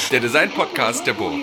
der Design-Podcast der Burg.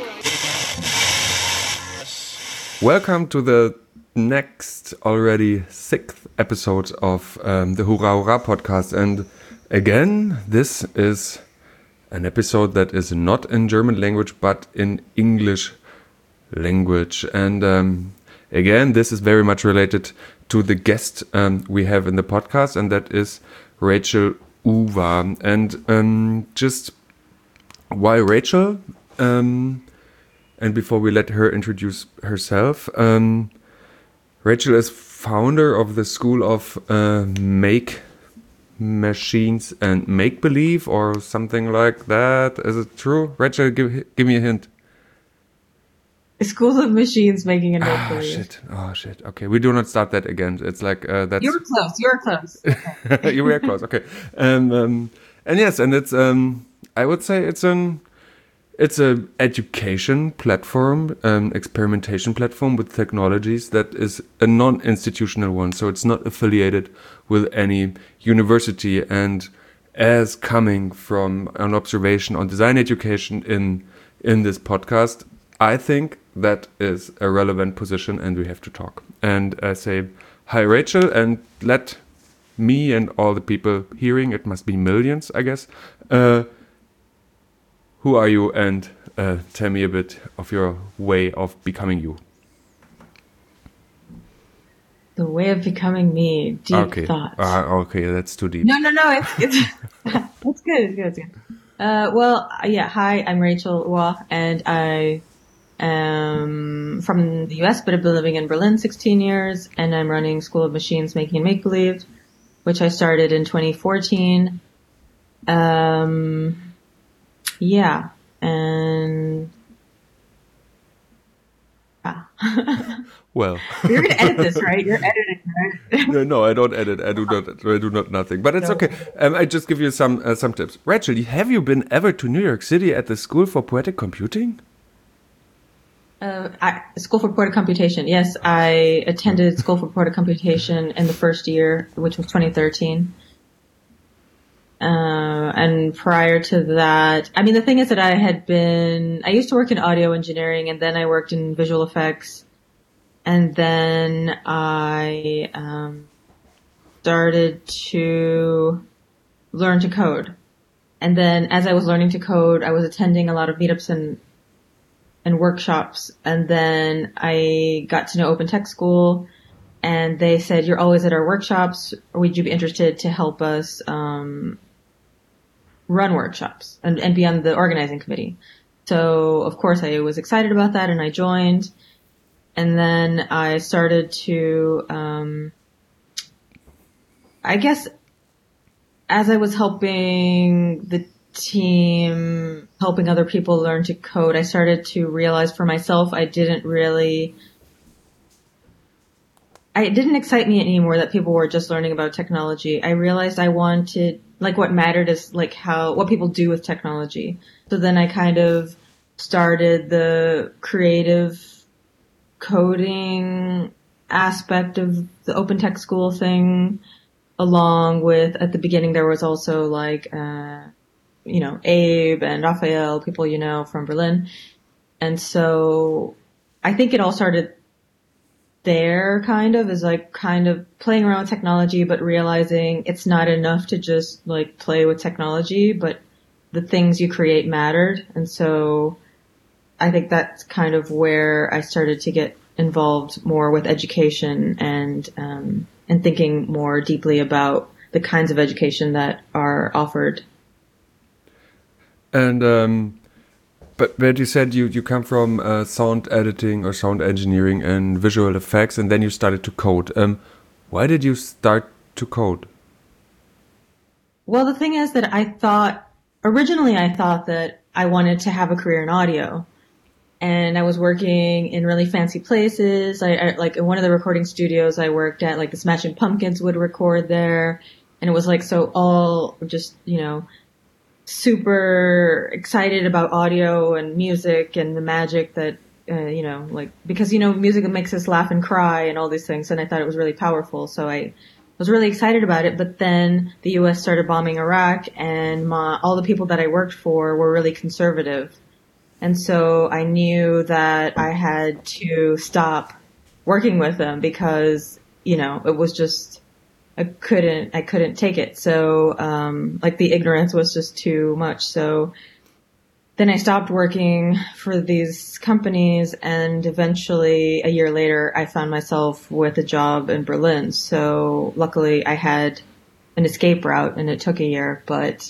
Welcome to the next, already 6th episode of the Hurra Hurra podcast. And again, this is an episode that is not in German language, but in English language. And again, this is very much related to the guest we have in the podcast, and that is Rachel Uva. And just why Rachel? And before we let her introduce herself, Rachel is founder of the School of Make Machines and Make Believe, or something like that. Is it true? Rachel, give me a hint. School of Machines Making and Make Believe. Oh shit. Okay, we do not start that again. It's like that's. You were close. Okay. You were close. Okay. And yes, and it's I would say it's a education platform, experimentation platform with technologies that is a non-institutional one. So it's not affiliated with any university. And as coming from an observation on design education in this podcast, I think that is a relevant position and we have to talk. And I say, hi, Rachel, and let me and all the people hearing, it must be millions, I guess, who are you, and tell me a bit of your way of becoming you. The way of becoming me. Deep thoughts. Okay, that's too deep. No. It's it's good. It's good. Hi, I'm Rachel Uva, and I am from the US, but I've been living in Berlin 16 years, and I'm running School of Machines Making and Make Believe, which I started in 2014. And well, you're gonna edit this, right? You're editing, right? No, I don't edit. I do not nothing. But it's okay. I just give you some tips. Rachel, have you been ever to New York City at the School for Poetic Computing? School for Poetic Computation. Yes, I attended School for Poetic Computation in the first year, which was 2013. And prior to that, I mean, the thing is that I used to work in audio engineering, and then I worked in visual effects, and then I started to learn to code. And then as I was learning to code, I was attending a lot of meetups and workshops, and then I got to know Open Tech School, and they said, you're always at our workshops, would you be interested to help us run workshops and be on the organizing committee? So of course I was excited about that, and I joined, and then I started to I guess as I was helping the team, helping other people learn to code, I started to realize for myself it didn't excite me anymore that people were just learning about technology. I realized I wanted, like, what mattered is like what people do with technology. So then I kind of started the creative coding aspect of the Open Tech School thing, along with, at the beginning there was also like, Abe and Raphael, people from Berlin. And so I think it all started there, kind of playing around with technology, but realizing it's not enough to just like play with technology, but the things you create mattered. And so I think that's kind of where I started to get involved more with education and thinking more deeply about the kinds of education that are offered. And but you said you come from sound editing or sound engineering and visual effects, and then you started to code. Why did you start to code? Well, the thing is that originally I thought that I wanted to have a career in audio. And I was working in really fancy places. I like in one of the recording studios I worked at, like the Smashing Pumpkins would record there. And it was like, so all just, super excited about audio and music and the magic that, because, music makes us laugh and cry and all these things. And I thought it was really powerful. So I was really excited about it. But then the U.S. started bombing Iraq, and all the people that I worked for were really conservative. And so I knew that I had to stop working with them because, it was just, I couldn't take it. So, like the ignorance was just too much. So then I stopped working for these companies, and eventually a year later I found myself with a job in Berlin. So luckily I had an escape route, and it took a year, but,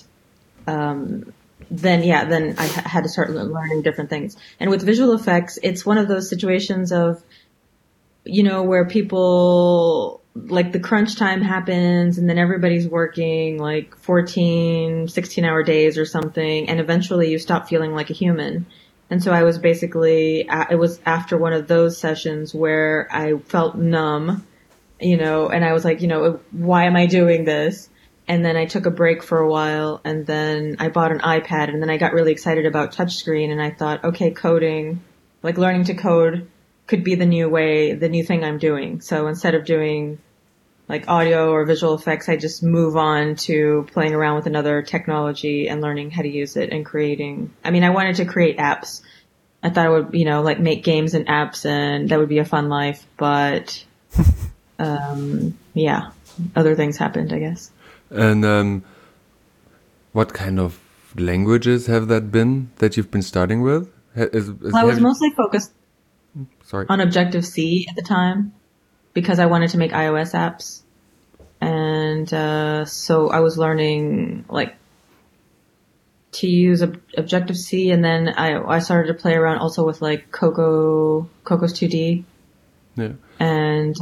then I had to start learning different things. And with visual effects, it's one of those situations of, where people, like the crunch time happens and then everybody's working like 14, 16-hour days or something. And eventually you stop feeling like a human. And so I was basically, it was after one of those sessions where I felt numb, and I was like, why am I doing this? And then I took a break for a while, and then I bought an iPad, and then I got really excited about touchscreen, and I thought, okay, coding, like learning to code could be the new thing I'm doing. So instead of doing like audio or visual effects, I just move on to playing around with another technology and learning how to use it and creating. I mean, I wanted to create apps. I thought I would, like make games and apps, and that would be a fun life. But, yeah, other things happened, I guess. And what kind of languages have that been that you've been starting with? Well, I was mostly focused on Objective-C at the time because I wanted to make iOS apps. And so I was learning like to use Objective-C, and then I started to play around also with like Cocos 2D. Yeah. And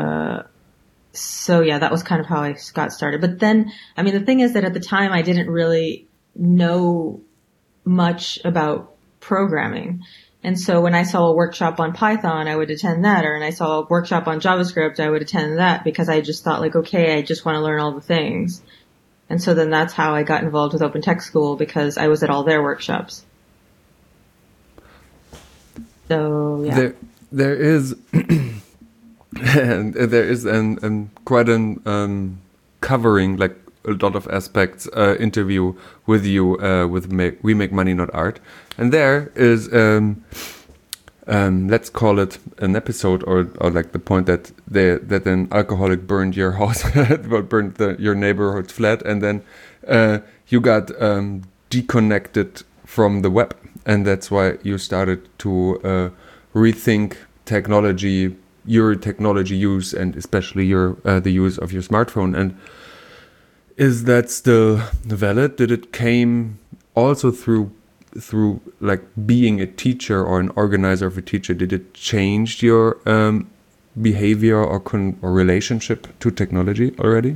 so yeah, that was kind of how I got started. But then, I mean, the thing is that at the time I didn't really know much about programming. And so when I saw a workshop on Python, I would attend that. Or when I saw a workshop on JavaScript, I would attend that because I just thought like, okay, I just want to learn all the things. And so then that's how I got involved with Open Tech School, because I was at all their workshops. So yeah. There is and there is quite an covering like a lot of aspects interview with you with We Make Money Not Art, and there is let's call it an episode or like the point that an alcoholic burned your house, burned your neighborhood flat, and then you got deconnected from the web, and that's why you started to rethink technology, your technology use, and especially your the use of your smartphone. And is that still valid? Did it came also through like being a teacher or an organizer of a teacher? Did it change your behavior or relationship to technology already?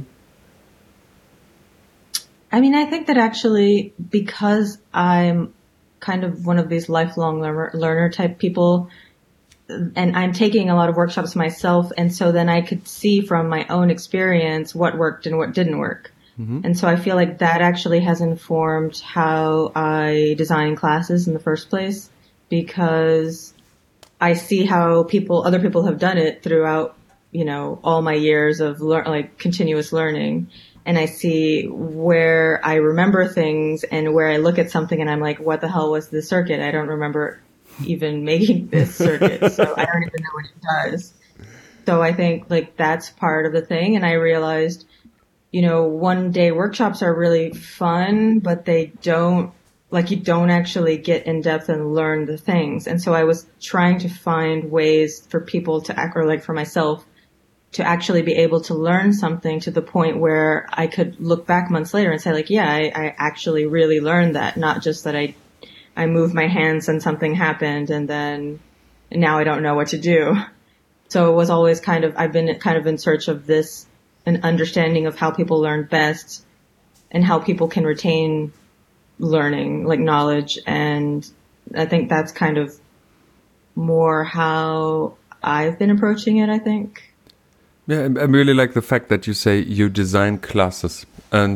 I mean, I think that actually, because I'm kind of one of these lifelong learner type people, and I'm taking a lot of workshops myself, and so then I could see from my own experience what worked and what didn't work. Mm-hmm. And so I feel like that actually has informed how I design classes in the first place, because I see how other people have done it throughout, all my years of continuous learning. And I see where I remember things and where I look at something and I'm like, what the hell was this circuit? I don't remember even making this circuit. So I don't even know what it does. So I think like that's part of the thing. And I realized, one day workshops are really fun, but you don't actually get in depth and learn the things. And so I was trying to find ways for people to act, or like for myself, to actually be able to learn something to the point where I could look back months later and say like, yeah, I actually really learned that. Not just that I moved my hands and something happened and then now I don't know what to do. So it was always I've been kind of in search of this, an understanding of how people learn best and how people can retain learning, like knowledge. And I think that's kind of more how I've been approaching it, I think. Yeah, I really like the fact that you say you design classes, and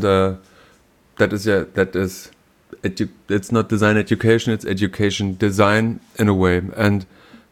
it's not design education, it's education design in a way. And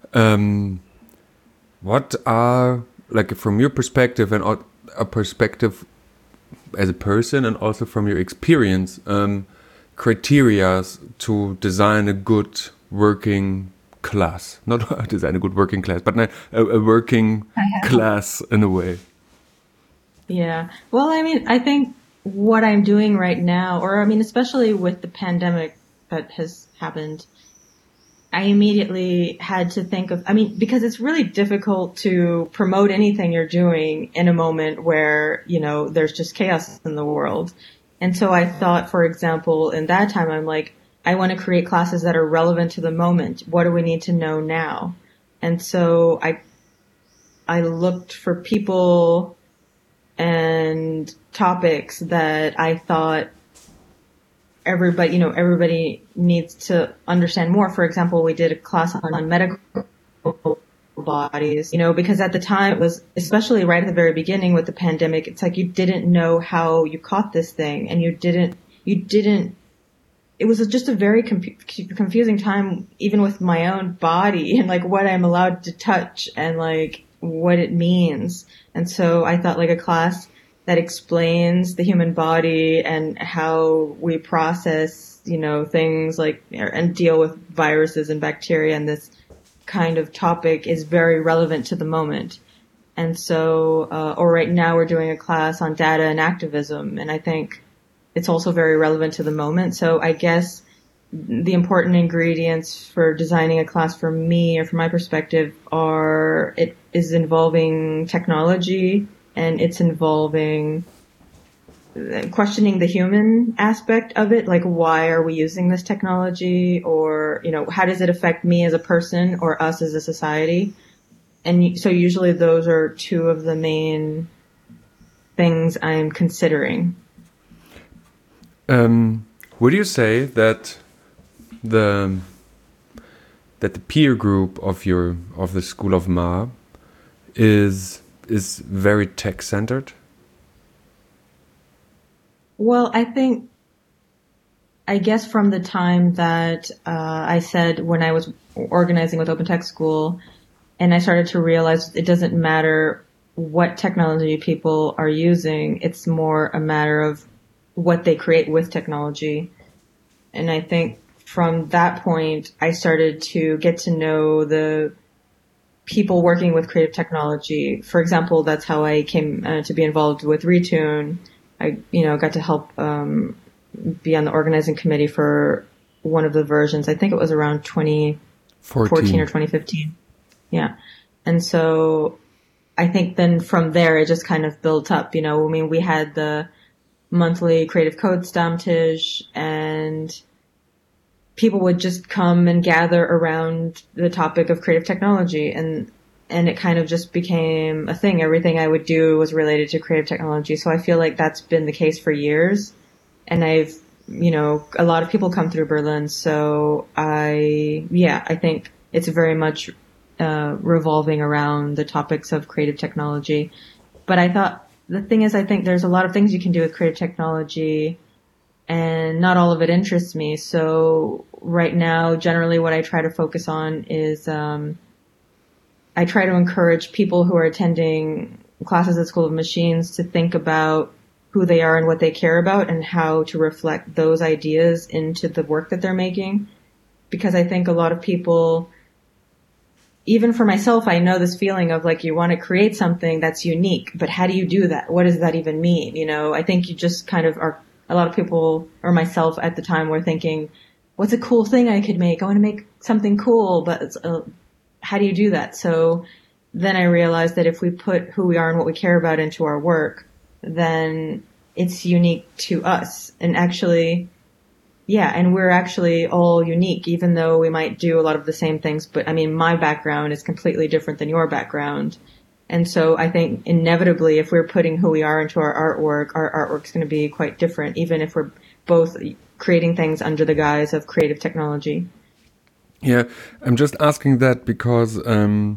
what are, like, from your perspective and a perspective as a person, and also from your experience, criteria to design a good working class. Not design a good working class, but a working class in a way. Yeah. Well, I mean, I think what I'm doing right now, or I mean, especially with the pandemic that has happened, I immediately had to think of, I mean, because it's really difficult to promote anything you're doing in a moment where, you know, there's just chaos in the world. And so I thought, for example, in that time, I'm like, I want to create classes that are relevant to the moment. What do we need to know now? And so I looked for people and topics that I thought everybody needs to understand more. For example, we did a class on medical bodies, because at the time it was, especially right at the very beginning with the pandemic, it's like you didn't know how you caught this thing, and you didn't, it was just a very confusing time, even with my own body and like what I'm allowed to touch and like what it means. And so I thought like a class that explains the human body and how we process, things like, and deal with viruses and bacteria, and this kind of topic is very relevant to the moment. And so, or right now we're doing a class on data and activism, and I think it's also very relevant to the moment. So I guess the important ingredients for designing a class for me, or from my perspective, are it is involving technology, and it's involving questioning the human aspect of it. Like, why are we using this technology? Or, how does it affect me as a person or us as a society? And so usually those are two of the main things I'm considering. Would you say that the peer group of the School of Ma is very tech centered? Well, I guess from the time that I said when I was organizing with Open Tech School, and I started to realize it doesn't matter what technology people are using, it's more a matter of what they create with technology. And I think from that point, I started to get to know the people working with creative technology. For example, that's how I came to be involved with Retune. I, got to help be on the organizing committee for one of the versions. I think it was around 2014 or 2015. Yeah. And so I think then from there, it just kind of built up. We had the monthly Creative Code Stammtisch, and people would just come and gather around the topic of creative technology, and it kind of just became a thing. Everything I would do was related to creative technology. So I feel like that's been the case for years. And I've, a lot of people come through Berlin. So I think it's very much revolving around the topics of creative technology. But the thing is, I think there's a lot of things you can do with creative technology, and not all of it interests me. So right now, generally what I try to focus on is, I try to encourage people who are attending classes at School of Machines to think about who they are and what they care about, and how to reflect those ideas into the work that they're making. Because I think a lot of people, even for myself, I know this feeling of like, you want to create something that's unique, but how do you do that? What does that even mean? I think you just kind of are, a lot of people, or myself at the time, were thinking, what's a cool thing I could make? I want to make something cool, but it's, how do you do that? So then I realized that if we put who we are and what we care about into our work, then it's unique to us. And actually, and we're actually all unique, even though we might do a lot of the same things. But I mean, my background is completely different than your background. And so I think inevitably, if we're putting who we are into our artwork's going to be quite different, even if we're both creating things under the guise of creative technology. Yeah, I'm just asking that because in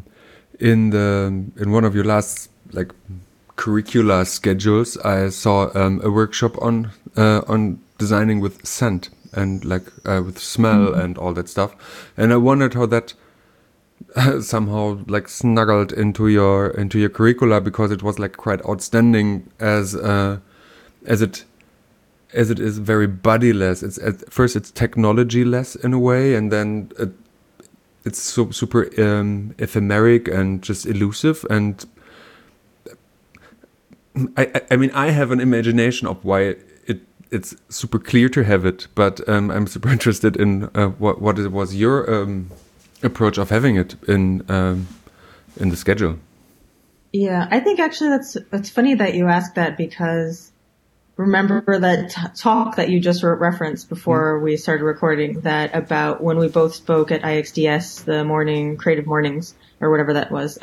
one of your last curricular schedules, I saw a workshop on designing with scent and with smell and all that stuff, and I wondered how that somehow snuggled into your curricula, because it was quite outstanding as it is very bodiless. It's at first it's technology-less in a way, and then it's so super ephemeric and just elusive. And I mean, I have an imagination of why it's super clear to have it, but I'm super interested in what it was your approach of having it in the schedule. Yeah, I think actually that's funny that you asked that, because remember that talk that you just referenced before we started recording, that about when we both spoke at IXDS, the morning creative mornings or whatever that was.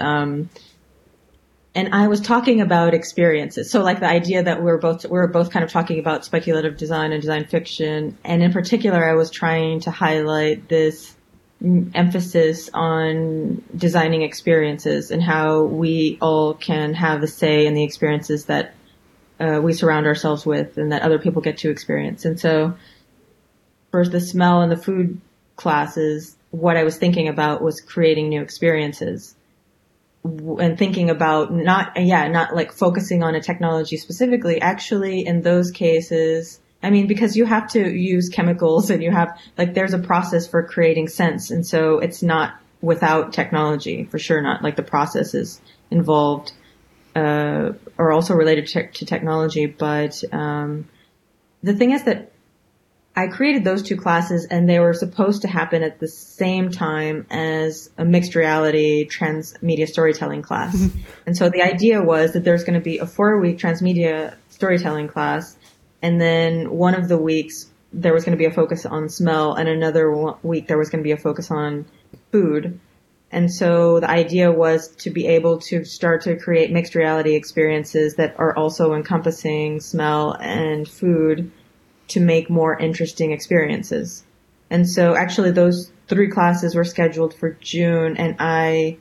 And I was talking about experiences. So like the idea that we're both kind of talking about speculative design and design fiction. And in particular, I was trying to highlight this emphasis on designing experiences and how we all can have a say in the experiences that we surround ourselves with and that other people get to experience. And so for the smell and the food classes, what I was thinking about was creating new experiences. And thinking about not like focusing on a technology specifically. Actually, in those cases, I mean, because you have to use chemicals and you have, like, there's a process for creating scents. And so it's not without technology, for sure not. Like the processes involved, are also related to technology. But, the thing is that I created those two classes and they were supposed to happen at the same time as a mixed reality transmedia storytelling class. And so the idea was that there's going to be a 4-week transmedia storytelling class, and then one of the weeks there was going to be a focus on smell, and another week there was going to be a focus on food. And so the idea was to be able to start to create mixed reality experiences that are also encompassing smell and food, to make more interesting experiences. And so actually those 3 classes were scheduled for June, and I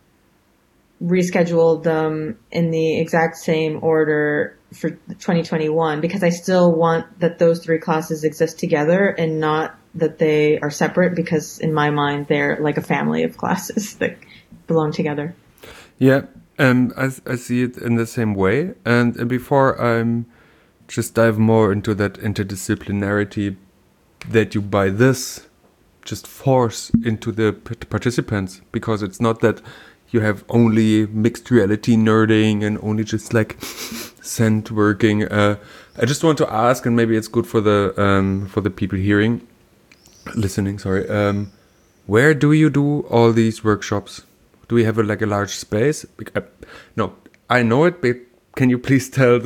rescheduled them in the exact same order for 2021, because I still want that those 3 classes exist together and not that they are separate, because in my mind they're like a family of classes that belong together. Yeah, I see it in the same way. And before just dive more into that interdisciplinarity that you by this just force into the participants, because it's not that you have only mixed reality nerding and only just like scent working. I just want to ask, and maybe it's good for the people listening. Sorry, where do you do all these workshops? Do we have a large space? No, I know it, but can you please tell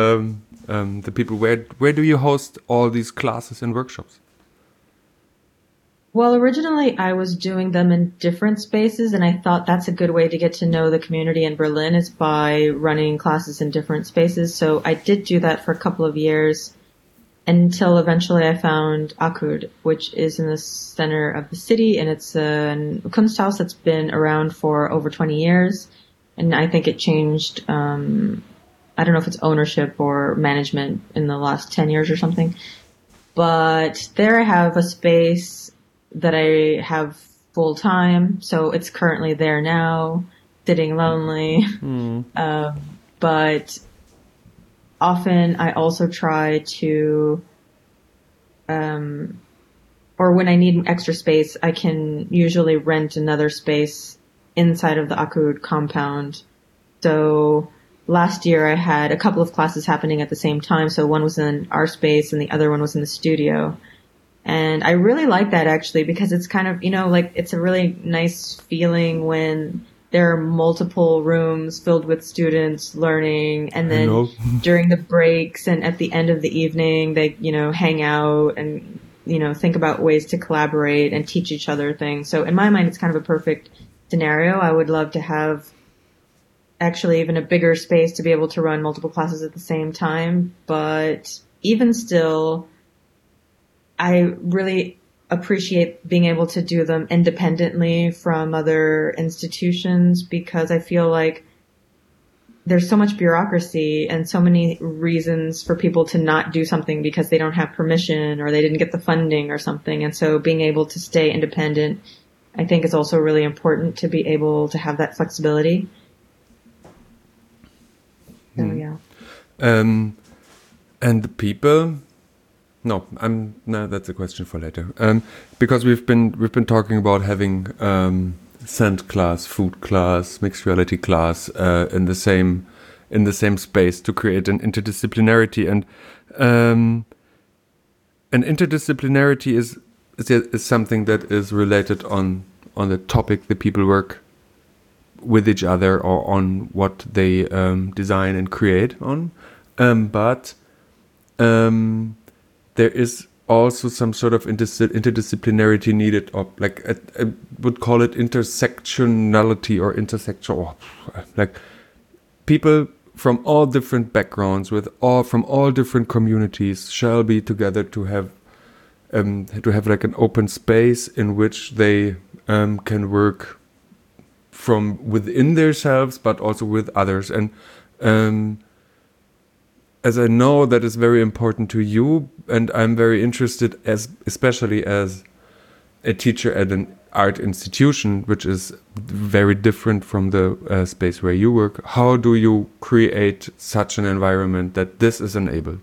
the people where do you host all these classes and workshops? Well, originally I was doing them in different spaces, and I thought that's a good way to get to know the community in Berlin, is by running classes in different spaces. So I did do that for a couple of years, until eventually I found Akud, which is in the center of the city, and it's a Kunsthaus that's been around for over 20 years. And I think it changed, I don't know if it's ownership or management in the last 10 years or something. But there I have a space that I have full time, so it's currently there now, sitting lonely. But often I also try to, or when I need extra space, I can usually rent another space inside of the Akud compound. So last year I had a couple of classes happening at the same time. So one was in our space and the other one was in the studio. And I really like that, actually, because it's kind of, it's a really nice feeling when there are multiple rooms filled with students learning, and then during the breaks and at the end of the evening, they, hang out and, think about ways to collaborate and teach each other things. So in my mind, it's kind of a perfect scenario. I would love to have actually even a bigger space to be able to run multiple classes at the same time. But even still, I really appreciate being able to do them independently from other institutions, because I feel like there's so much bureaucracy and so many reasons for people to not do something because they don't have permission or they didn't get the funding or something. And so being able to stay independent, I think, is also really important, to be able to have that flexibility. So, yeah. And the people, No, that's a question for later. Because we've been talking about having scent class, food class, mixed reality class in the same space to create an interdisciplinarity, and an interdisciplinarity is something that is related on the topic the people work with each other or on what they design and create on, but there is also some sort of interdisciplinarity needed, or like I would call it intersectionality or intersection, like people from all different backgrounds from all different communities shall be together to have like an open space in which they can work from within themselves, but also with others. And as I know that is very important to you, and I'm very interested, especially as a teacher at an art institution, which is very different from the space where you work. How do you create such an environment that this is enabled?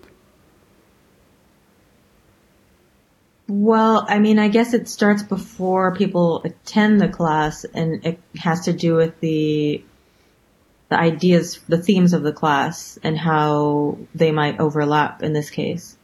Well, I mean, I guess it starts before people attend the class, and it has to do with the ideas, the themes of the class, and how they might overlap in this case.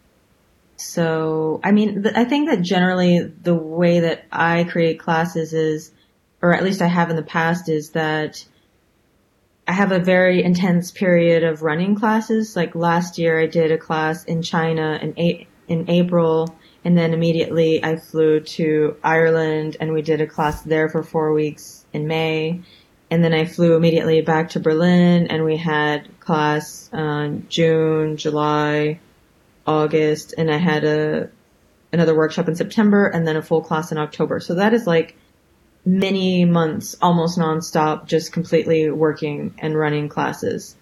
So, I mean, I think that generally the way that I create classes is, or at least I have in the past, is that I have a very intense period of running classes. Like last year I did a class in China in April, and then immediately I flew to Ireland and we did a class there for 4 weeks in May. And then I flew immediately back to Berlin and we had class June, July, August, and I had another workshop in September and then a full class in October. So that is like many months, almost nonstop, just completely working and running classes.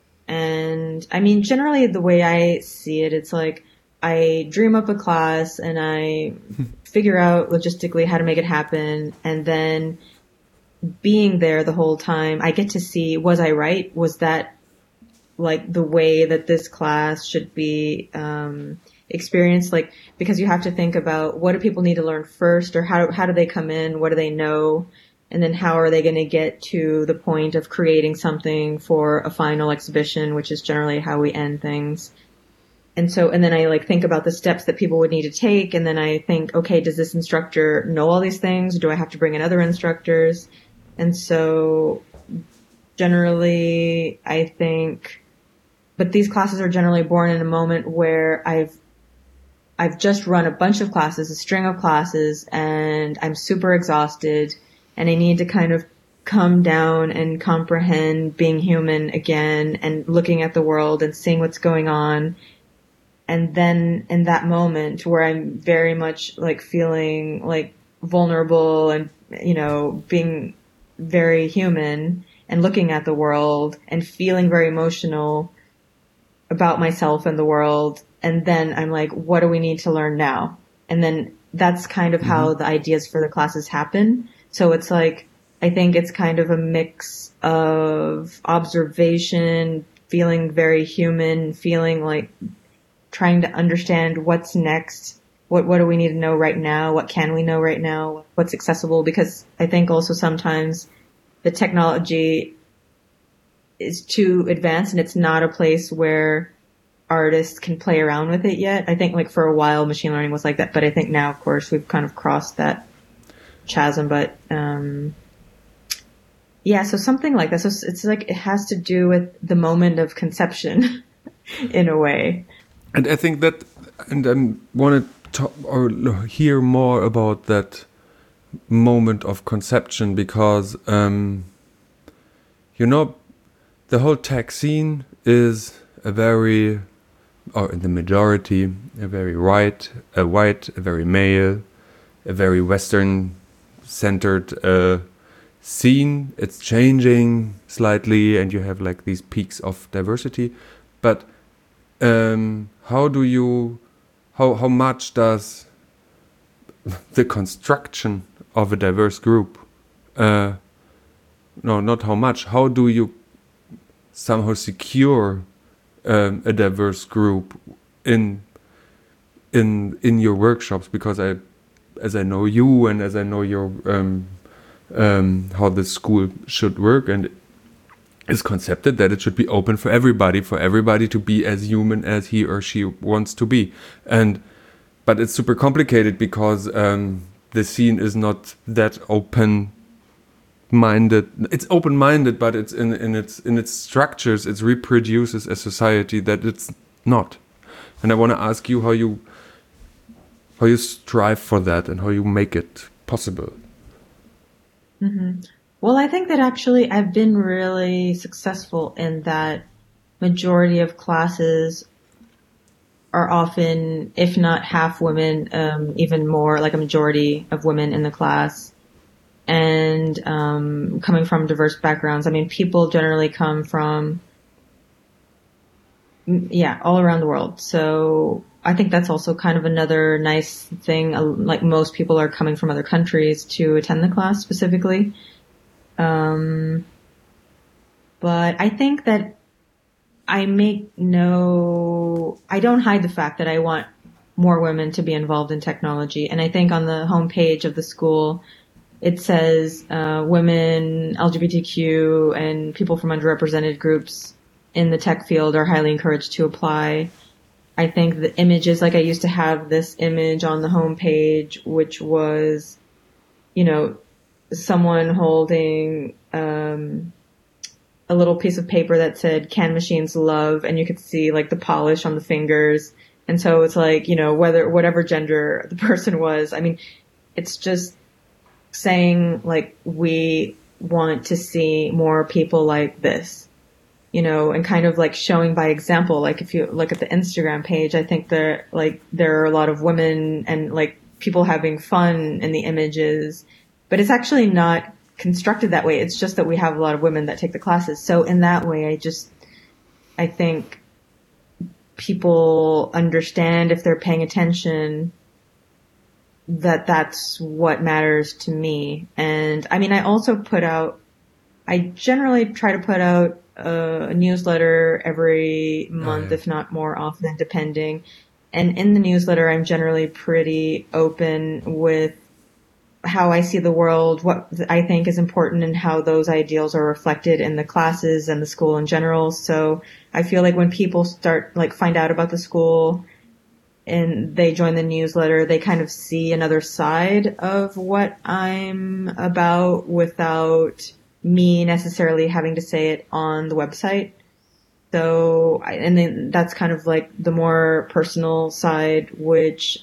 And I mean, generally the way I see it, it's like I dream up a class and I figure out logistically how to make it happen. And then being there the whole time, I get to see, was I right? Was that like the way that this class should be experienced? Like, because you have to think about what do people need to learn first, or how do they come in? What do they know? And then how are they going to get to the point of creating something for a final exhibition, which is generally how we end things. And then I like think about the steps that people would need to take. And then I think, okay, does this instructor know all these things? Or do I have to bring in other instructors? And so generally I think, but these classes are generally born in a moment where I've just run a bunch of classes, a string of classes, and I'm super exhausted and I need to kind of come down and comprehend being human again and looking at the world and seeing what's going on. And then in that moment where I'm very much like feeling like vulnerable and, you know, being very human and looking at the world and feeling very emotional about myself and the world. And then I'm like, what do we need to learn now? And then that's kind of how the ideas for the classes happen. So it's like, I think it's kind of a mix of observation, feeling very human, feeling like trying to understand what's next. What do we need to know right now? What can we know right now? What's accessible? Because I think also sometimes the technology is too advanced and it's not a place where artists can play around with it yet. I think like for a while machine learning was like that, but I think now of course we've kind of crossed that chasm. But yeah, so something like that. So it's like it has to do with the moment of conception in a way. And I think that, and I want to talk or hear more about that moment of conception, because you know, the whole tech scene is a very, or in the majority, a very white, a very male, a very Western-centered scene. It's changing slightly, and you have like these peaks of diversity. But how much does the construction of a diverse group, no, not how much, how do you somehow secure a diverse group in in your workshops, because as I know you and as I know your how the school should work, and is concepted that it should be open for everybody to be as human as he or she wants to be. But it's super complicated because the scene is not that open-minded. It's open-minded, but it's in its structures, it reproduces a society that it's not. And I want to ask you how you strive for that and how you make it possible. Mm-hmm. Well, I think that actually I've been really successful in that majority of classes are often, if not half women, even more, like a majority of women in the class. And coming from diverse backgrounds. I mean, people generally come from, all around the world. So I think that's also kind of another nice thing. Like most people are coming from other countries to attend the class specifically. But I think that I don't hide the fact that I want more women to be involved in technology. And I think on the homepage of the school, it says, women, LGBTQ, and people from underrepresented groups in the tech field are highly encouraged to apply. I think the images, like I used to have this image on the homepage, which was, someone holding, a little piece of paper that said, "Can machines love?" And you could see like the polish on the fingers. And so it's like, whatever gender the person was, I mean, it's just saying like, we want to see more people like this, and kind of like showing by example. Like if you look at the Instagram page, I think there are a lot of women and like people having fun in the images, but it's actually not constructed that way. It's just that we have a lot of women that take the classes. So in that way, I think people understand, if they're paying attention, that that's what matters to me. And I mean, I generally try to put out a newsletter every month, if not more often, depending. And in the newsletter, I'm generally pretty open with how I see the world, what I think is important, and how those ideals are reflected in the classes and the school in general. So I feel like when people find out about the school and they join the newsletter, they kind of see another side of what I'm about without me necessarily having to say it on the website. So, and then that's kind of like the more personal side, which,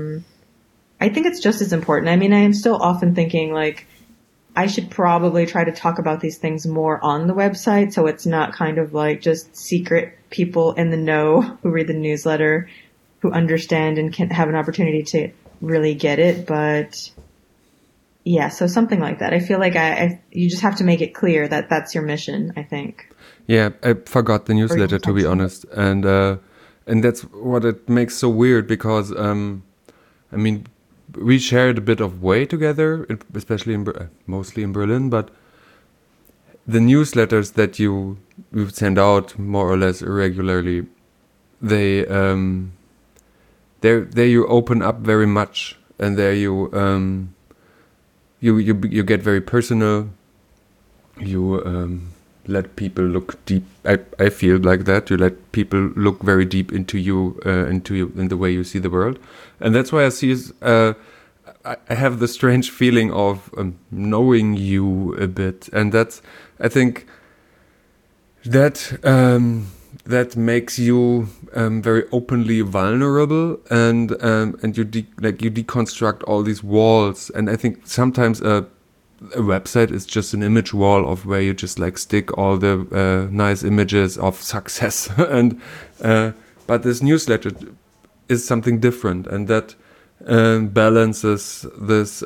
I think it's just as important. I mean, I am still often thinking like, I should probably try to talk about these things more on the website, so it's not kind of like just secret people in the know who read the newsletter, who understand and can have an opportunity to really get it. But yeah, so something like that. I feel like you just have to make it clear that that's your mission, I think. Yeah, I forgot the newsletter, to be honest. And that's what it makes so weird, because, I mean, we shared a bit of way together, especially mostly in Berlin, but the newsletters that you send out more or less irregularly, there you open up very much, and there you get very personal. You let people look deep. I feel like that. You let people look very deep into you, in the way you see the world, and that's why I see. I have the strange feeling of knowing you a bit, and that's, I think, that makes you very openly vulnerable, and you deconstruct all these walls. And I think sometimes a website is just an image wall of where you just like stick all the nice images of success, and but this newsletter is something different, and that balances this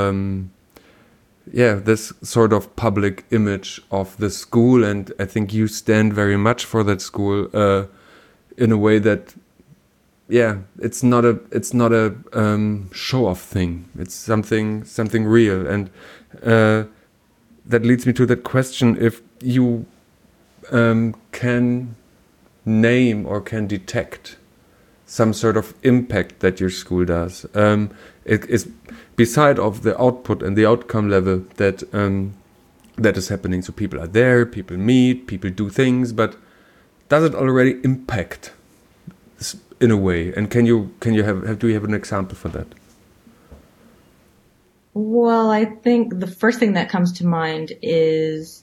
this sort of public image of the school. And I think you stand very much for that school in a way that it's not a show off thing. It's something real. And that leads me to that question: if you can name or can detect some sort of impact that your school does. It is beside of the output and the outcome level that that is happening. So people are there, people meet, people do things, but does it already impact in a way? And do you have an example for that? Well, I think the first thing that comes to mind is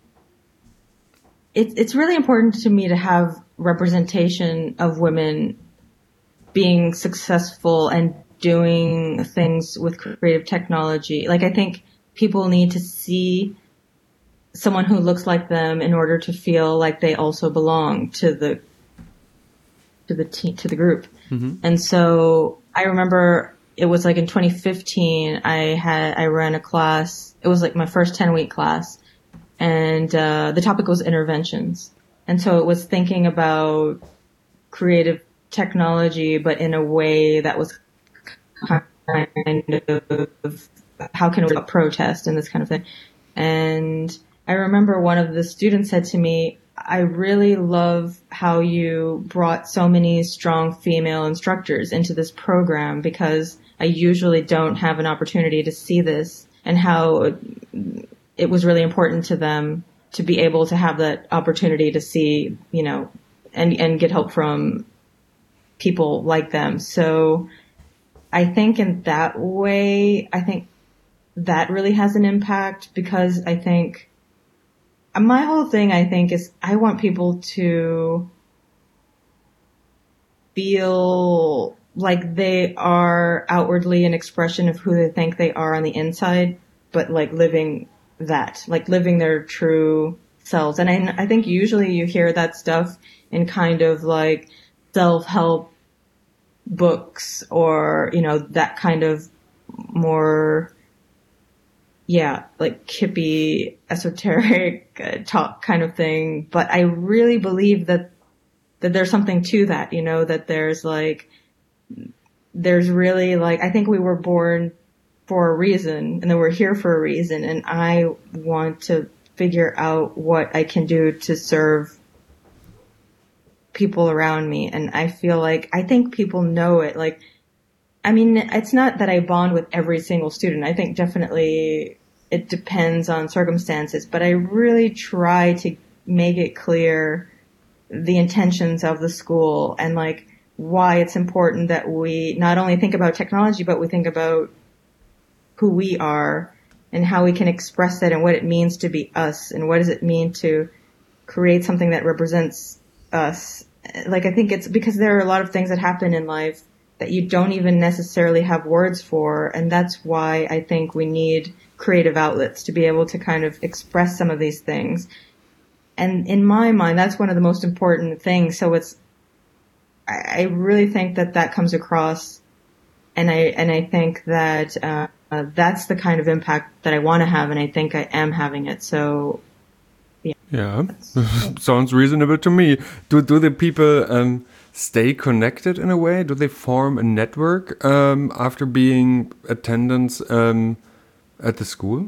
it's really important to me to have representation of women being successful and doing things with creative technology. Like, I think people need to see someone who looks like them in order to feel like they also belong to the group. Mm-hmm. And so I remember it was like in 2015, I ran a class. It was like my first 10-week class, and the topic was interventions. And so it was thinking about creative technology, but in a way that was kind of how can we protest and this kind of thing. And I remember one of the students said to me, I really love how you brought so many strong female instructors into this program, because I usually don't have an opportunity to see this, and how it was really important to them to be able to have that opportunity to see, you know, and get help from people like them. So I think in that way, I think that really has an impact, because I think my whole thing, I think, is I want people to feel like they are outwardly an expression of who they think they are on the inside, but like living their true selves. And I think usually you hear that stuff in kind of like self-help books, or, you know, that kind of more, like hippie, esoteric talk kind of thing. But I really believe that there's something to that, you know, that there's really like, I think we were born for a reason, and then we're here for a reason. And I want to figure out what I can do to serve people around me. And I feel like, I think people know it. Like, I mean, it's not that I bond with every single student. I think definitely it depends on circumstances, but I really try to make it clear the intentions of the school, and like why it's important that we not only think about technology, but we think about who we are and how we can express that, and what it means to be us, and what does it mean to create something that represents us. Like, I think it's because there are a lot of things that happen in life that you don't even necessarily have words for, and that's why I think we need creative outlets to be able to kind of express some of these things. And in my mind, that's one of the most important things. So I really think that comes across, and I think that that's the kind of impact that I want to have, and I think I am having it. So yeah. Sounds reasonable to me. Do the people stay connected in a way? Do they form a network after being attendants at the school?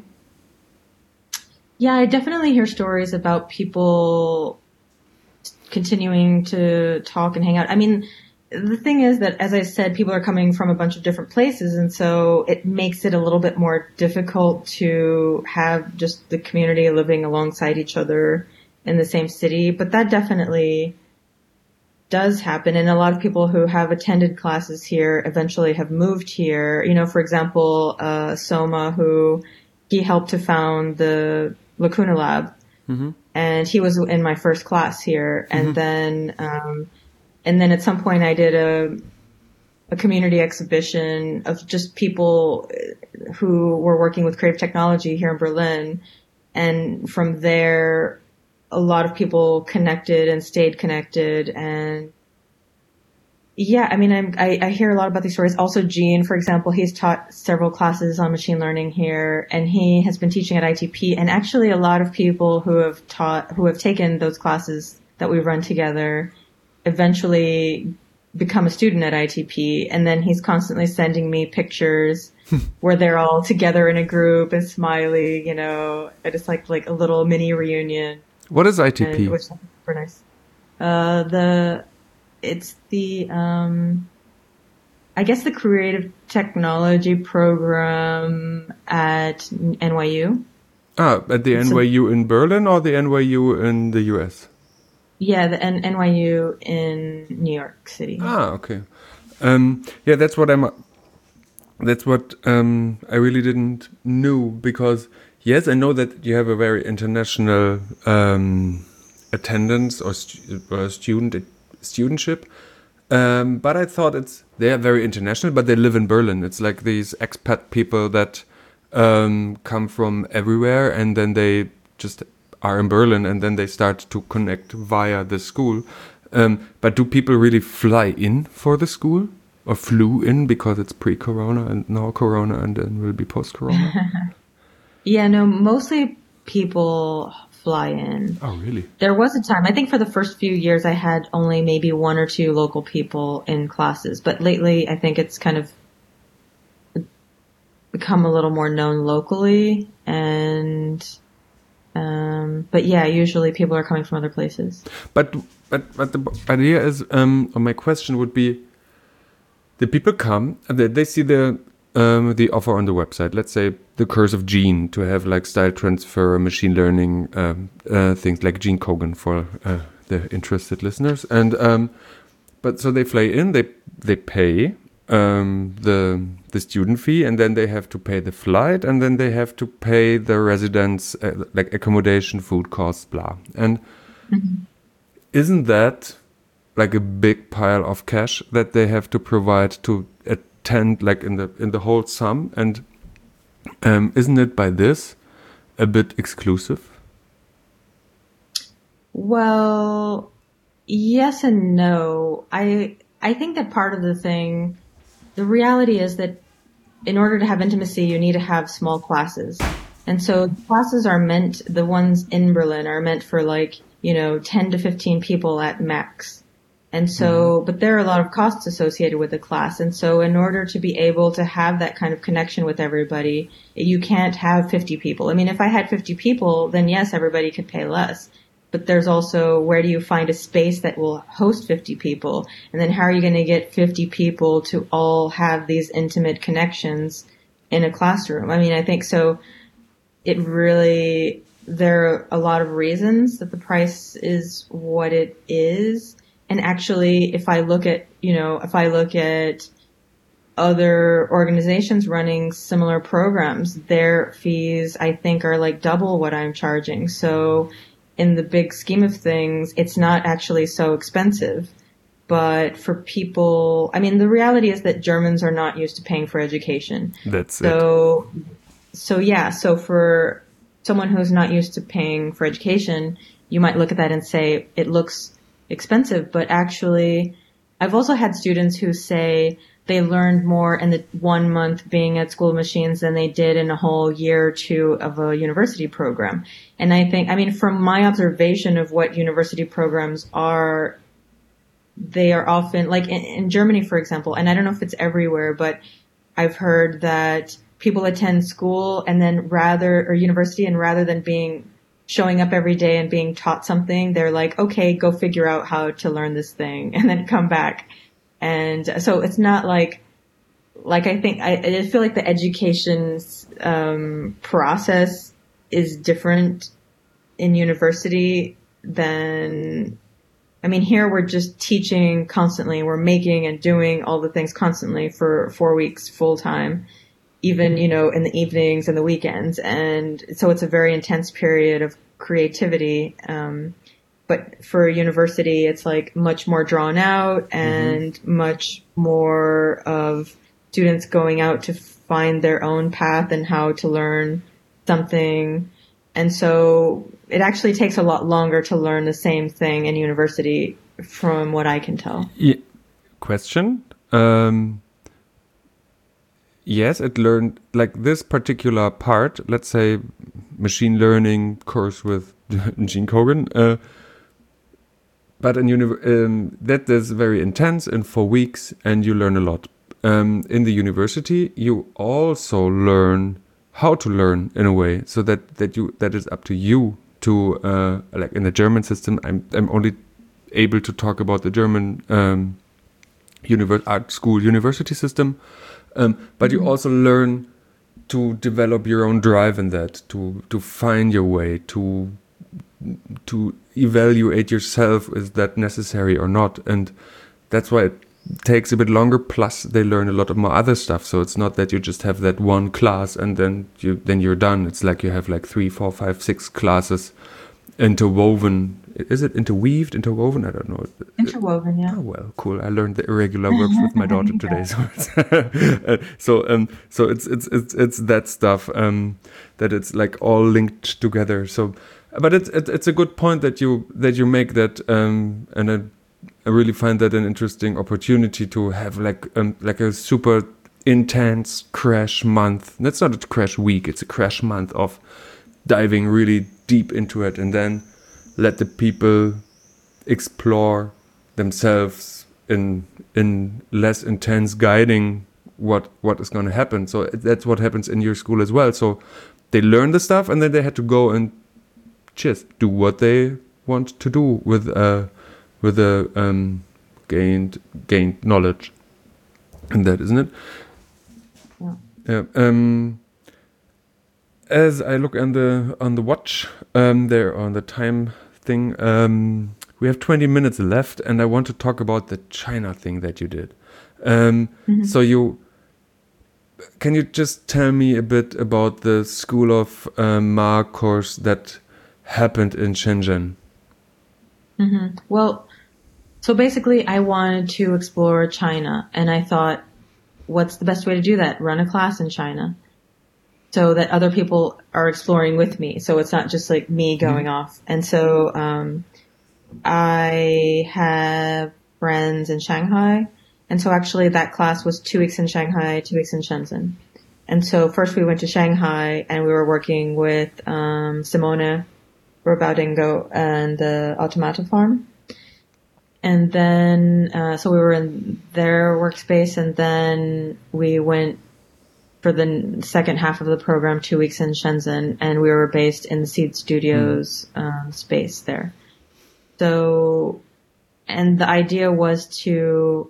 Yeah, I definitely hear stories about people continuing to talk and hang out. I mean, the thing is that, as I said, people are coming from a bunch of different places, and so it makes it a little bit more difficult to have just the community living alongside each other in the same city. But that definitely does happen, and a lot of people who have attended classes here eventually have moved here. You know, for example, Soma, he helped to found the Lacuna Lab, mm-hmm. and he was in my first class here, mm-hmm. And then at some point I did a community exhibition of just people who were working with creative technology here in Berlin. And from there, a lot of people connected and stayed connected. And yeah, I mean, I hear a lot about these stories. Also, Gene, for example, he's taught several classes on machine learning here, and he has been teaching at ITP. And actually a lot of people who have taken those classes that we run together eventually become a student at ITP, and then he's constantly sending me pictures where they're all together in a group and smiling, you know, and it's like a little mini reunion. What is ITP? Which is super nice. The it's the I guess the creative technology program at NYU. At the So NYU in Berlin or the NYU in the US? yeah, the NYU in New York City. Okay. Yeah, that's what I really didn't know, because yes, I know that you have a very international attendance or studentship, but I thought they are very international, but they live in Berlin. It's like these expat people that come from everywhere, and then they just are in Berlin, and then they start to connect via the school. But do people really fly in for the school? Or flew in because it's pre-corona and now corona and then will be post-corona? Yeah, no, mostly people fly in. Oh, really? There was a time, I think for the first few years I had only maybe one or two local people in classes, but lately I think it's kind of become a little more known locally, and but yeah, usually people are coming from other places. But the idea is, or my question would be, the people come and they see the offer on the website. Let's say the Curse of Gene, to have like style transfer, machine learning things like Gene Kogan for the interested listeners. And but so they fly in, they pay the student fee, and then they have to pay the flight, and then they have to pay the residence like accommodation, food costs, blah. And isn't that like a big pile of cash that they have to provide to attend, like in the whole sum? And isn't it by this a bit exclusive? Well, yes and no. I think that part of the reality is that in order to have intimacy, you need to have small classes. And so classes are meant, the ones in Berlin are meant for 10 to 15 people at max. And so, but there are a lot of costs associated with the class. And so in order to be able to have that kind of connection with everybody, you can't have 50 people. I mean, if I had 50 people, then yes, everybody could pay less. But there's also, where do you find a space that will host 50 people? And then how are you going to get 50 people to all have these intimate connections in a classroom? I mean, I think so. There are a lot of reasons that the price is what it is. And actually, if I look at other organizations running similar programs, their fees, I think, are like double what I'm charging. So in the big scheme of things, it's not actually so expensive. But for people, I mean, the reality is that Germans are not used to paying for education. That's it. So for someone who's not used to paying for education, you might look at that and say, it looks expensive, but actually I've also had students who say they learned more in the 1 month being at School of Machines than they did in a whole year or two of a university program. And I think, I mean, from my observation of what university programs are, they are often, like in Germany, for example, and I don't know if it's everywhere, but I've heard that people attend school and then university, and rather than showing up every day and being taught something, they're like, okay, go figure out how to learn this thing and then come back. And so it's not like I think, I feel like the education, process is different in university than, I mean, here we're just teaching constantly. We're making and doing all the things constantly for 4 weeks full time, even, in the evenings and the weekends. And so it's a very intense period of creativity. But for university, it's like much more drawn out and much more of students going out to find their own path and how to learn something. And so it actually takes a lot longer to learn the same thing in university, from what I can tell. Yeah. Question. Yes, it learned like this particular part, let's say machine learning course with Gene Kogan, but that is very intense in 4 weeks and you learn a lot. In the university, you also learn how to learn in a way, so that is up to you to, like in the German system, I'm only able to talk about the German art school university system, but you also learn to develop your own drive in that, to find your way, to evaluate yourself, is that necessary or not. And that's why it takes a bit longer, plus they learn a lot of more other stuff. So it's not that you just have that one class and then you're done. It's like you have like 3, 4, 5, 6 classes interwoven. Is it interwoven? I don't know. Interwoven, yeah. Oh, well, cool. I learned the irregular verbs with my daughter today. So it's that stuff, that it's like all linked together. So, but it's a good point that you make that, and I really find that an interesting opportunity to have like a super intense crash month. That's not a crash week; it's a crash month of diving really deep into it, and then let the people explore themselves in less intense guiding what is going to happen. So that's what happens in your school as well. So they learn the stuff, and then they had to go and just do what they want to do with gained knowledge, and that, isn't it? Yeah. As I look on the watch, there on the time thing, we have 20 minutes left, and I want to talk about the China thing that you did. So can you just tell me a bit about the School of Ma course that happened in Shenzhen? Well, so basically I wanted to explore China, and I thought, what's the best way to do that? Run a class in China, so that other people are exploring with me. So it's not just like me going off. And so, I have friends in Shanghai. And so actually that class was 2 weeks in Shanghai, 2 weeks in Shenzhen. And so first we went to Shanghai, and we were working with, Simone Robaudingo and the Automata Farm. And then, so we were in their workspace, and then we went for the second half of the program, 2 weeks in Shenzhen, and we were based in the Seed Studios space there. So, and the idea was to,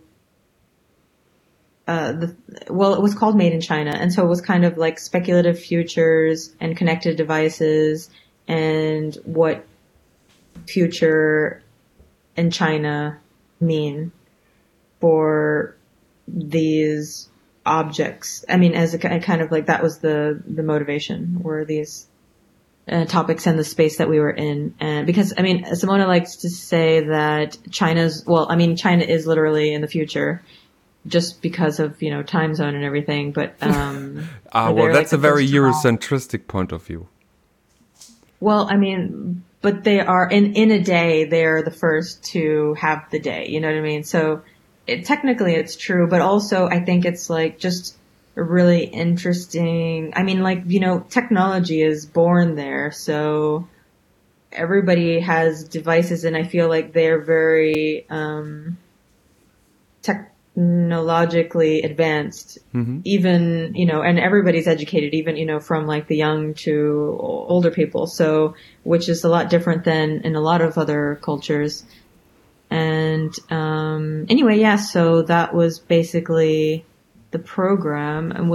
it was called Made in China, and so it was kind of like speculative futures and connected devices, and what future in China mean for these objects. I mean, as a kind of like, that was the motivation, were these topics and the space that we were in. And because, I mean, Simona likes to say that China is literally in the future, just because of, time zone and everything. But, well, that's a very Eurocentristic point of view. Well, I mean, but they are in a day, they're the first to have the day. You know what I mean? So technically it's true, but also I think it's like just a really interesting, I mean, like, technology is born there. So everybody has devices, and I feel like they're very, technologically advanced, even, and everybody's educated, even, from like the young to older people. So, which is a lot different than in a lot of other cultures. And, anyway, yeah, so that was basically the program, and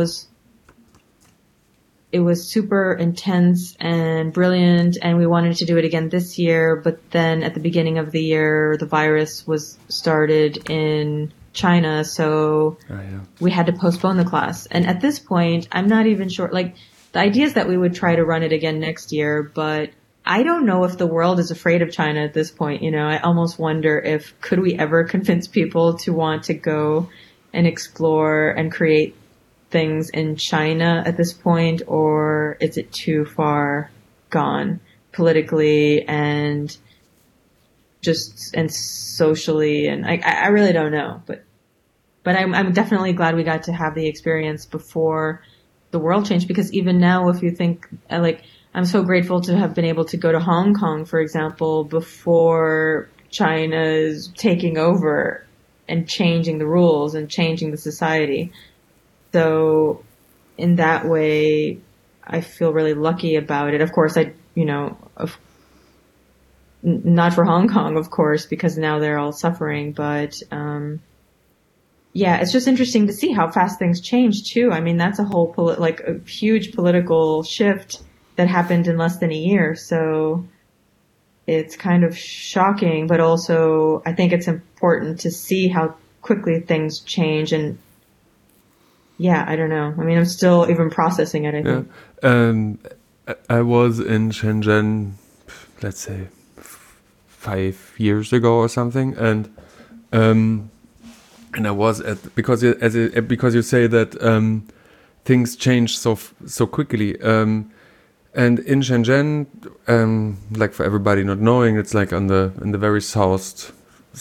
it was super intense and brilliant, and we wanted to do it again this year, but then at the beginning of the year, the virus was started in China, so we had to postpone the class. And at this point, I'm not even sure, like, the idea is that we would try to run it again next year, but I don't know if the world is afraid of China at this point. I almost wonder could we ever convince people to want to go and explore and create things in China at this point, or is it too far gone politically and socially? And I really don't know, but I'm definitely glad we got to have the experience before the world changed, because even now, if you think, like, I'm so grateful to have been able to go to Hong Kong, for example, before China's taking over and changing the rules and changing the society. So in that way, I feel really lucky about it. Of course, not for Hong Kong, of course, because now they're all suffering, but, yeah, it's just interesting to see how fast things change too. I mean, that's a whole like a huge political shift that happened in less than a year. So it's kind of shocking, but also I think it's important to see how quickly things change. And yeah, I don't know. I mean, I'm still even processing it, I think. I was in Shenzhen, let's say 5 years ago or something, and I was because you say that things change so quickly. And in Shenzhen, like for everybody not knowing, it's like in the very south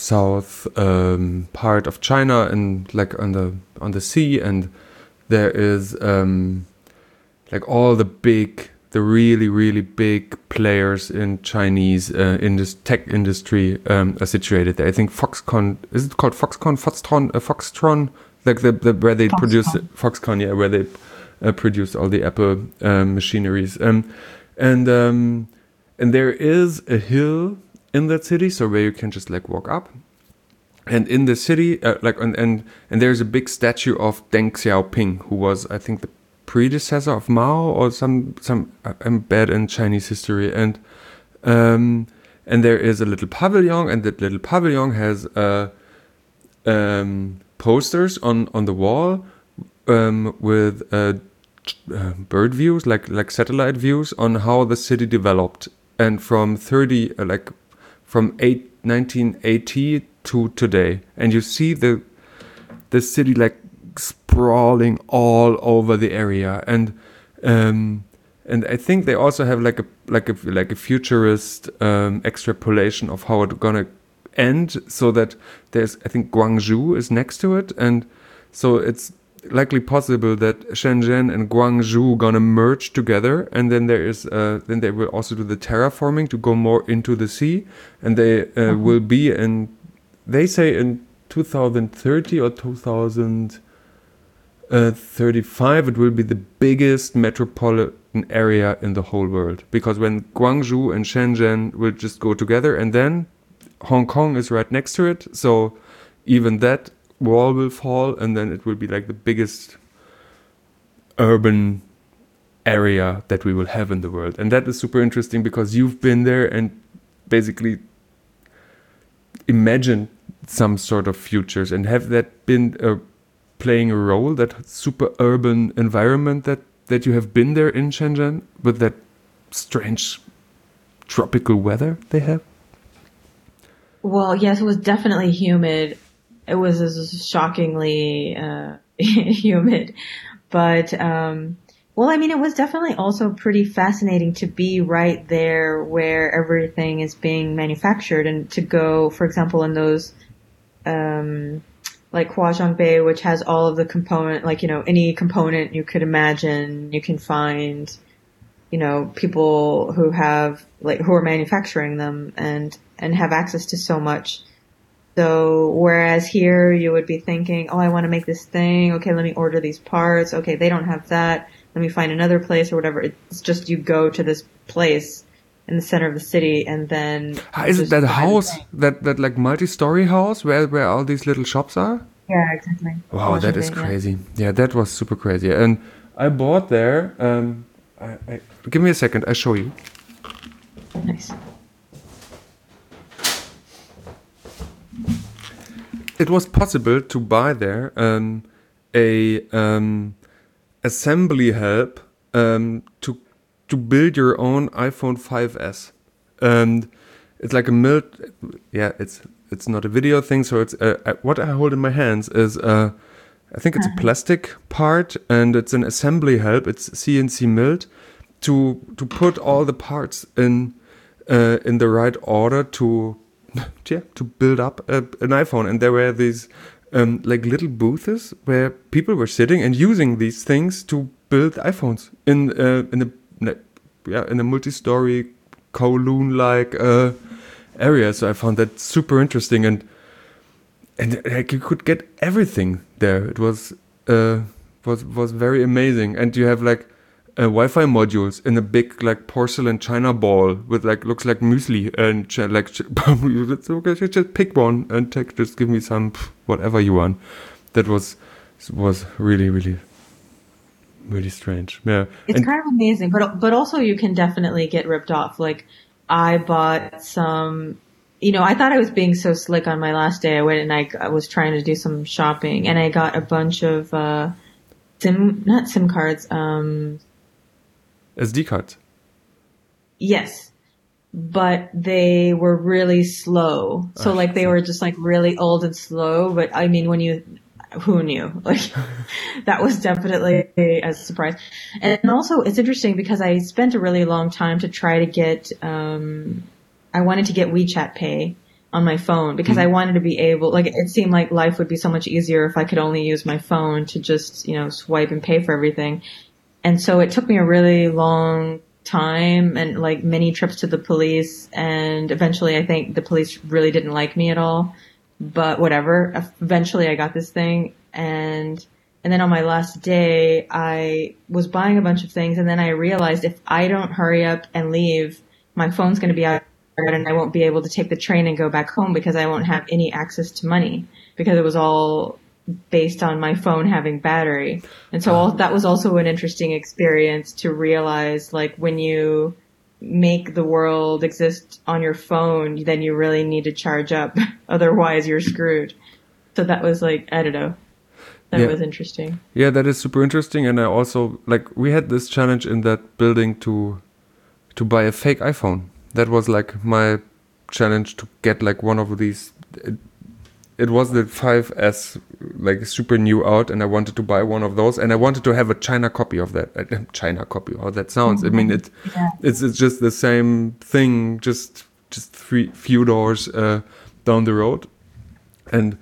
part of China, and like on the sea, and there is like all the really, really big players in Chinese in this tech industry are situated there. I think Foxconn, is it called Foxconn? Foxtron? Like the where they produce Foxconn, yeah, where they produce all the Apple machineries. And there is a hill in that city, so where you can just like walk up. And in the city, and there's a big statue of Deng Xiaoping, who was, I think, the predecessor of Mao or some. I'm bad in Chinese history, and there is a little pavilion, and that little pavilion has posters on the wall with bird views, like satellite views on how the city developed, and from 1980 to today, and you see the city like sprawling all over the area, and I think they also have like a futurist extrapolation of how it's gonna end, so that there's, I think Guangzhou is next to it, and so it's likely possible that Shenzhen and Guangzhou gonna merge together, and then then they will also do the terraforming to go more into the sea, and they will be they say in 2030 or 2035 it will be the biggest metropolitan area in the whole world, because when Guangzhou and Shenzhen will just go together, and then Hong Kong is right next to it, so even that wall will fall, and then it will be like the biggest urban area that we will have in the world. And that is super interesting, because you've been there and basically imagined some sort of futures, and have that been playing a role, that super urban environment that you have been there in Shenzhen, with that strange tropical weather they have? Well, yes, it was definitely humid. It was shockingly humid, but well, I mean, it was definitely also pretty fascinating to be right there where everything is being manufactured, and to go, for example, in those like Huazhang Bay, which has all of the component, like, you know, any component you could imagine, you can find, you know, people who have who are manufacturing them and have access to so much. So whereas here you would be thinking, oh, I want to make this thing. Okay, let me order these parts. Okay, they don't have that. Let me find another place or whatever. It's just you go to this place in the center of the city, and then is it that house, that like multi-story house where all these little shops are? Yeah, exactly. Wow, that is crazy. Yeah, that was super crazy. And I bought there. Give me a second. I'll show you. Nice. It was possible to buy there a assembly help to build your own iPhone 5S, and it's like it's not a video thing, so it's what I hold in my hands is I think it's a plastic part, and it's an assembly help. It's CNC milled to put all the parts in the right order to build up an iPhone. And there were these like little booths where people were sitting and using these things to build iPhones in a multi-story Kowloon-like area. So I found that super interesting, and like you could get everything there. It was very amazing, and you have like Wi-Fi modules in a big like porcelain china ball with like looks like muesli and just pick one and just give me some whatever you want. That was really really strange. Yeah, It's and kind of amazing, but also you can definitely get ripped off. Like I bought some, I thought I was being so slick on my last day. I went and I was trying to do some shopping and I got a bunch of not SIM cards, SD cards. yes, but they were really slow. So like they were just like really old and slow, but I mean who knew? Like that was definitely a surprise. And also it's interesting because I spent a really long time to try to get, I wanted to get WeChat Pay on my phone because I wanted to be able, like it seemed like life would be so much easier if I could only use my phone to just, swipe and pay for everything. And so it took me a really long time and like many trips to the police. And eventually I think the police really didn't like me at all. But whatever, eventually I got this thing and then on my last day, I was buying a bunch of things and then I realized if I don't hurry up and leave, my phone's going to be out and I won't be able to take the train and go back home because I won't have any access to money because it was all based on my phone having battery. And so that was also an interesting experience to realize like when you make the world exist on your phone, then you really need to charge up. Otherwise you're screwed. So that was like, I don't know. That was interesting. Yeah, that is super interesting. And I also, like, we had this challenge in that building to buy a fake iPhone. That was like my challenge to get like one of these. It was the 5S, like super new out, and I wanted to buy one of those, and I wanted to have a China copy of that. China copy, how that sounds. Mm-hmm. I mean, it's just the same thing, just few doors down the road, and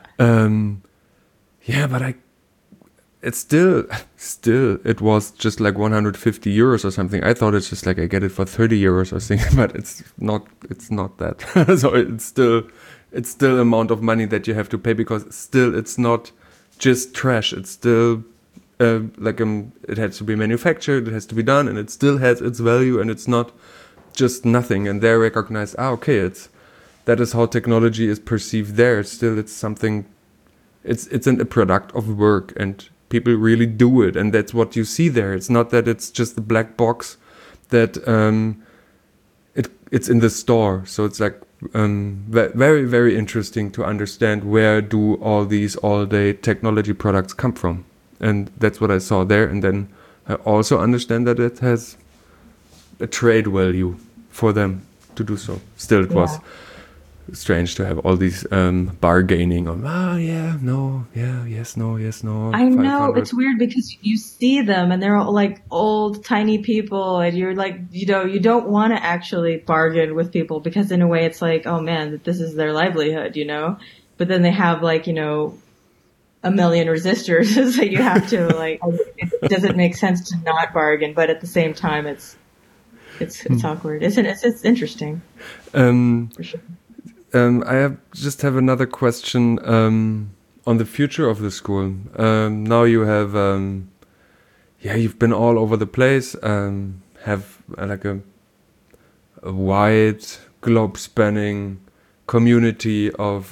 but it's still it was just like 150 euros or something. I thought it's just like I get it for 30 euros or something, but it's not that. So it's still amount of money that you have to pay because still it's not just trash. It's still it has to be manufactured, it has to be done, and it still has its value, and it's not just nothing. And they recognize, that is how technology is perceived there. It's something. It's a product of work, and people really do it, and that's what you see there. It's not that it's just a black box that it's in the store. So it's like very, very interesting to understand where do all these all-day technology products come from. And that's what I saw there. And then I also understand that it has a trade value for them to do so. Still, it was strange to have all these bargaining on yes, no. I know, it's weird because you see them and they're all like old tiny people and you're like, you don't want to actually bargain with people because in a way it's like, oh man, this is their livelihood, but then they have like, a million resistors so you have to like, it doesn't make sense to not bargain, but at the same time it's awkward. It's interesting. For sure. I just have another question on the future of the school. Now you have, you've been all over the place. Have like a wide, globe-spanning community of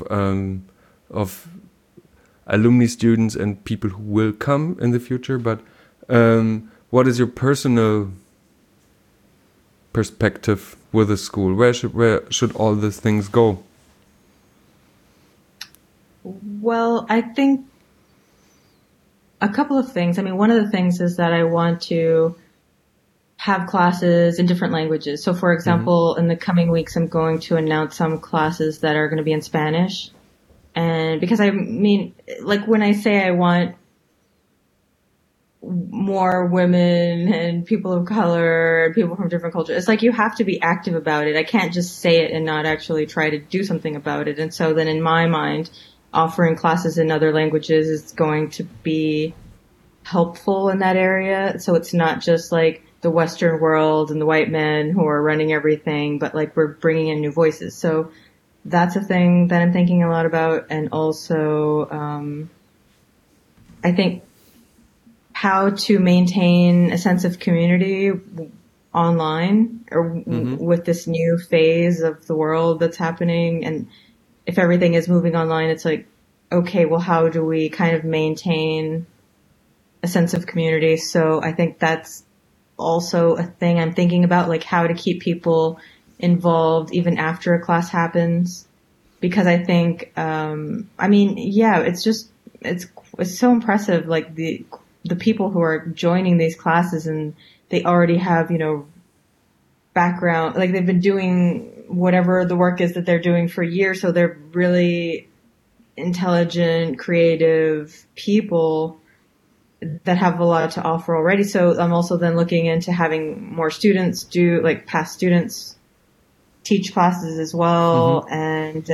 alumni, students, and people who will come in the future. But what is your personal perspective with the school? Where should all these things go? Well, I think a couple of things. I mean, one of the things is that I want to have classes in different languages. So, for example, in the coming weeks, I'm going to announce some classes that are going to be in Spanish. And because I mean, like when I say I want more women and people of color and people from different cultures, it's like you have to be active about it. I can't just say it and not actually try to do something about it. And so then in my mind, offering classes in other languages is going to be helpful in that area. So it's not just like the Western world and the white men who are running everything, but like we're bringing in new voices. So that's a thing that I'm thinking a lot about. And also, I think how to maintain a sense of community online or with this new phase of the world that's happening. And if everything is moving online, it's like, okay, well, how do we kind of maintain a sense of community? So I think that's also a thing I'm thinking about, like how to keep people involved even after a class happens. Because I think, it's so impressive, like the people who are joining these classes and they already have, background, like they've been doing whatever the work is that they're doing for years. So they're really intelligent, creative people that have a lot to offer already. So I'm also then looking into having more students past students teach classes as well. And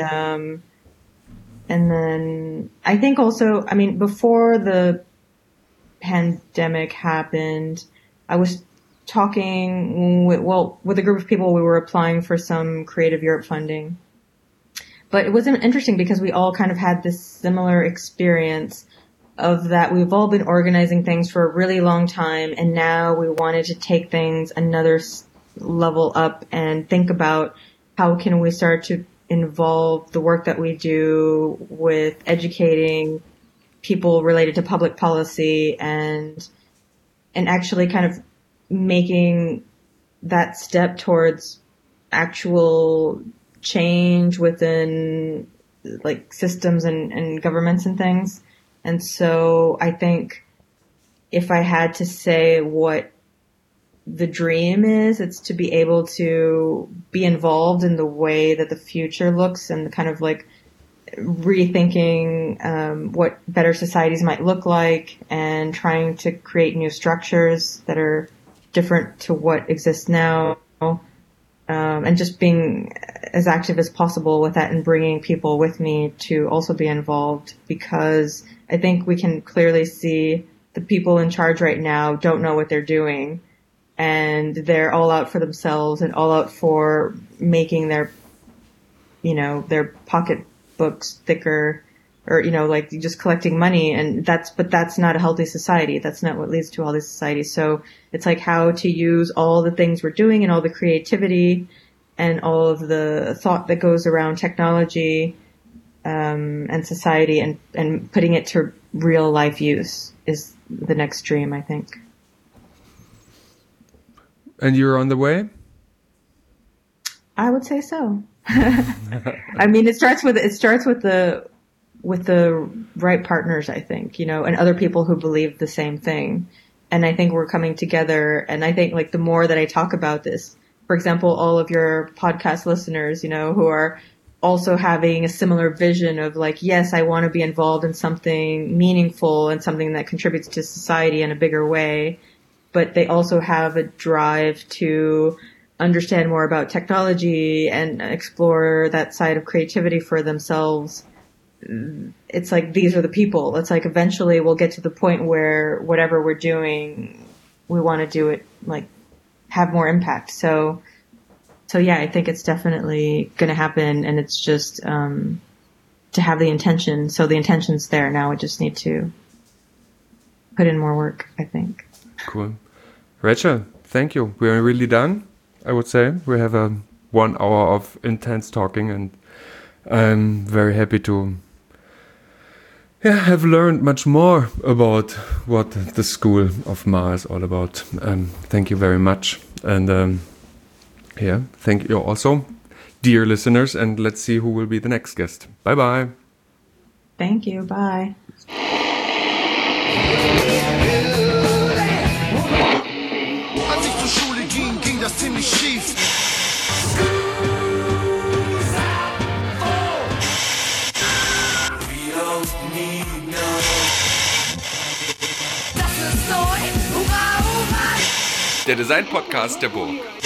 then I think also, before the pandemic happened, I was talking with a group of people. We were applying for some Creative Europe funding, but it was interesting because we all kind of had this similar experience of that. We've all been organizing things for a really long time, and now we wanted to take things another level up and think about how can we start to involve the work that we do with educating people related to public policy and actually kind of making that step towards actual change within like systems and governments and things. And so I think if I had to say what the dream is, it's to be able to be involved in the way that the future looks and kind of like rethinking what better societies might look like and trying to create new structures that are different to what exists now, and just being as active as possible with that and bringing people with me to also be involved, because I think we can clearly see the people in charge right now don't know what they're doing, and they're all out for themselves and all out for making their pocketbooks thicker, or, like just collecting money. And that's not a healthy society. That's not what leads to all these societies. So it's like how to use all the things we're doing and all the creativity and all of the thought that goes around technology, and society and putting it to real life use is the next dream, I think. And you're on the way? I would say so. It starts with the right partners, I think, and other people who believe the same thing. And I think we're coming together. And I think like the more that I talk about this, for example, all of your podcast listeners, who are also having a similar vision of like, yes, I want to be involved in something meaningful and something that contributes to society in a bigger way. But they also have a drive to understand more about technology and explore that side of creativity for themselves. It's like, these are the people. It's like eventually we'll get to the point where whatever we're doing, we want to do it, like have more impact. So yeah, I think it's definitely going to happen, and it's just, to have the intention. So the intention's there. Now we just need to put in more work, I think. Cool. Rachel, thank you. We're really done, I would say. We have 1 hour of intense talking, and I'm very happy to have learned much more about what the School of Ma is all about. Thank you very much. And thank you also, dear listeners, and let's see who will be the next guest. Bye-bye. Thank you. Bye. Als ich zur Schule ging, ging das ziemlich schief. Der Design-Podcast der Burg.